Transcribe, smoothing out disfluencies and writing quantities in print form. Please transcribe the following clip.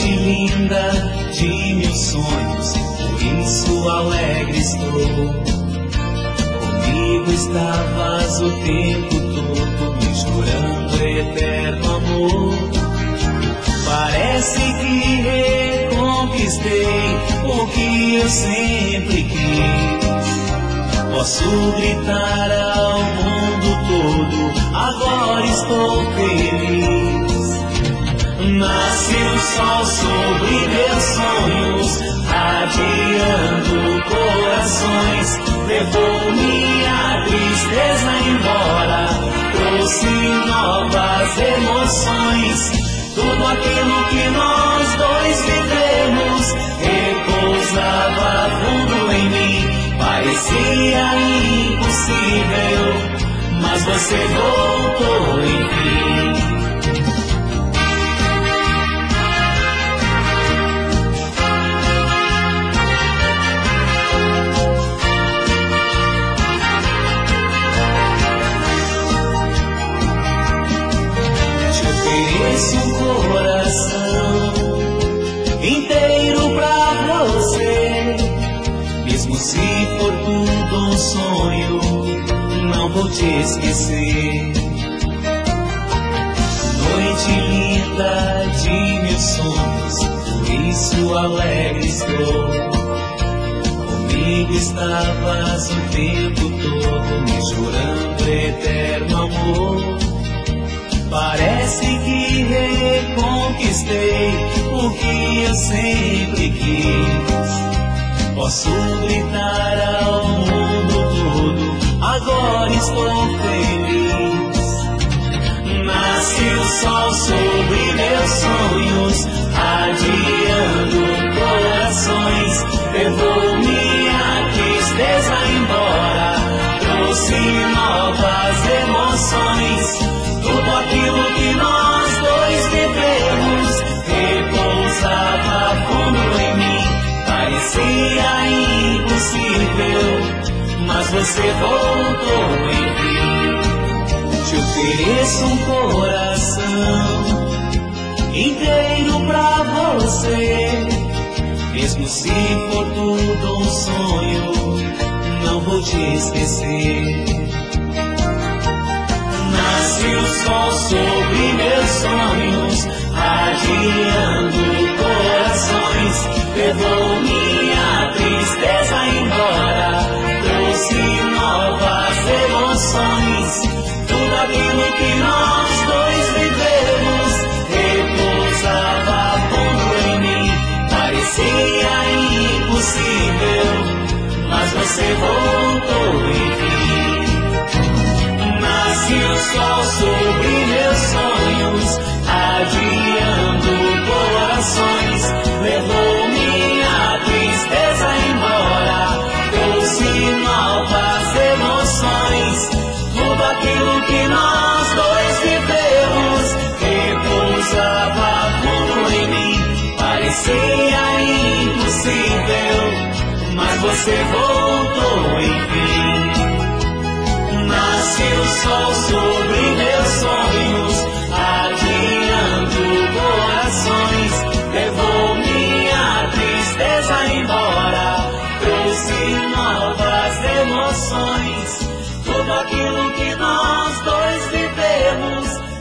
Noite linda de meus sonhos, por isso alegre estou. Comigo estavas o tempo todo, me jurando eterno amor. Parece que reconquistei o que eu sempre quis. Posso gritar ao mundo todo, agora estou feliz. Nasce o sol sobre meus sonhos, radiando corações. Levou minha tristeza embora, trouxe novas emoções. Tudo aquilo que nós dois vivemos repousava fundo em mim. Parecia impossível, mas você voltou enfim. Ofereço um coração inteiro pra você. Mesmo se for tudo um sonho, não vou te esquecer. Noite linda de meus sonhos, por isso alegre estou. Comigo estavas o tempo todo, me jurando eterno amor. Parece que reconquistei o que eu sempre quis. Posso gritar ao mundo todo, agora estou feliz. Nasce o sol sobre meus sonhos, radiando corações. Levou minha tristeza embora, trouxe novas emoções. Tudo aquilo que nós dois vivemos repousava fundo em mim. Parecia impossível, mas você voltou enfim. Te ofereço um coração inteiro pra você. Mesmo se for tudo um sonho, não vou te esquecer. Nasce o sol sobre meus sonhos, radiando corações. Levou minha tristeza embora, trouxe novas emoções. Tudo aquilo que nós dois vivemos repousava fundo em mim. Parecia impossível, mas você voltou enfim. Nasce o sol sobre meus sonhos, radiando corações. Levou minha tristeza embora, trouxe novas emoções. Tudo aquilo que nós dois vivemos repousava fundo em mim. Parecia impossível, mas você voltou enfim. Nasce o sol sobre meus sonhos, radiando corações. Levou minha tristeza embora, trouxe novas emoções. Tudo aquilo que nós dois vivemos